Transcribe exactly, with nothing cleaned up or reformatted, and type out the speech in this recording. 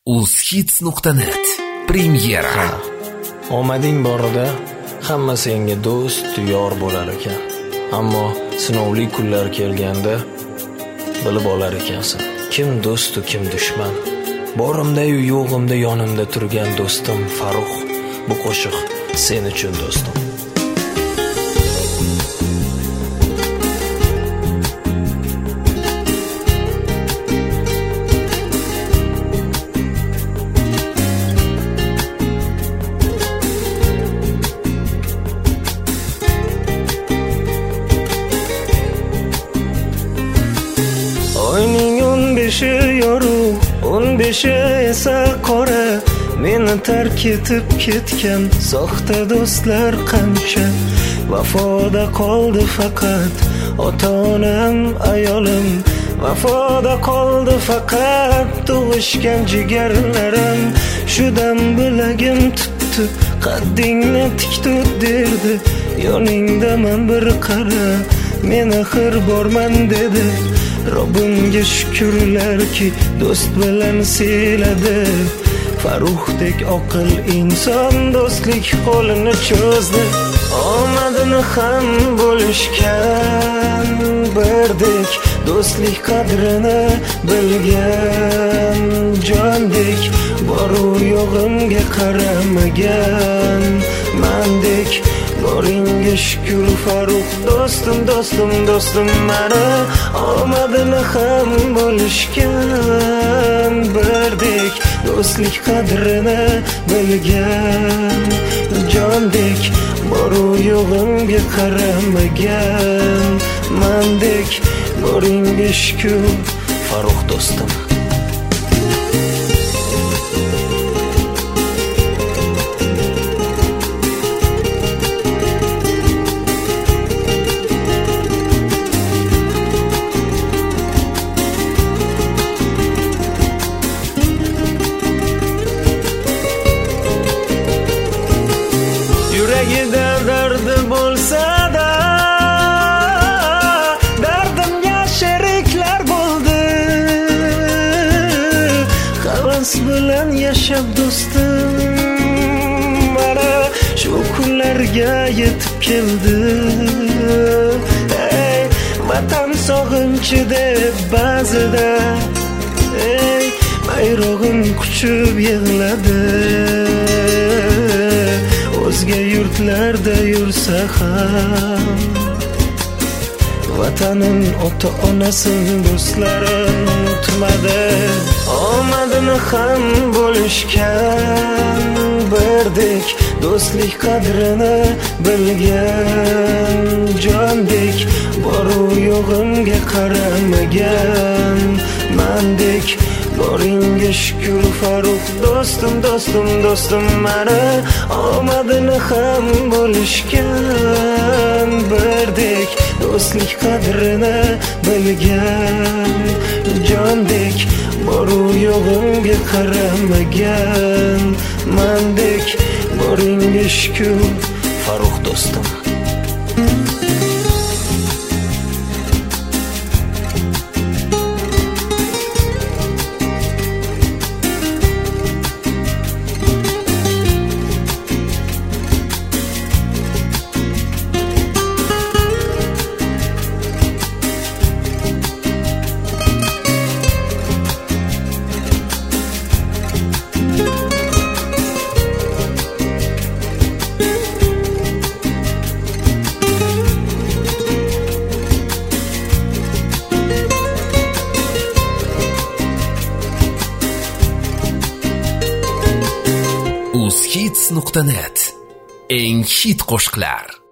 uzhits nuqta net premyera. Omading borida hamma senga do'st, yor bo'lar ekan. Ammo sinovli kunlar kelganda bilib olar ekansan. Kim do'st va kim dushman? Borimda-yu yo'g'imda yonimda turgan do'stim Farux. Bu qo'shiq sen uchun do'stim. Oyning o'n beshi yorug', o'n beshi esa qora. Meni tark etib ketgan soxta do'stlar qancha. Vafoda qoldi faqat ota-onam, ayolim. Vafoda qoldi faqat tug'ishgan jigarlarim. Shudam bilagim tutdi, qaddingni tik tut derdi. Yoningdaman bir qara, men axir borman dedi. Robbimga shukrlarki do'st bilan siyladi. Farruxdek oqil inson do'stlik qo'lini cho'zdi. Omadini ham bo'lishgan birdek, do'stlik qadrini bilgan jondek. Boru yo'g'imga qaramagan mandek. Boringga shukr Farruh, do'stim, do'stim, do'stim mani. Omadini ham bo'lishgan birdek, do'stlik qadrini bilgan jondek. Boru yo'g'imga qaramagan mandek. Boringga shukr Farruh, do'stim. Yuragida dardi bo'lsa-da, dardimga sheriklar bo'ldi. Havas bilan yashab do'stim, mana shu kunlarga yetib keldi. Ey, vatan sog'inchi deb ba'zida, ey, bayrog'im quchib yig'ladi. O'zga yurtlarda yursa ham vatanin ota-onasin, do'stlarin unutmadi. Omadini ham bo'lishgan birdek, do'stlik qadrini bilgan jondek. Boru yo'g'imga qaramagan mandek. Boringga shukr Farruh, do'stim, do'stim, do'stim mani. Omadini ham bo'lishgan birdek, do'stlik qadrini bilgan jondek. Boru yo'g'imga qaramagan mandek. Boringga shukr Farruh, do'stim. uzhits nuqta net eng hit qo'shiqlar.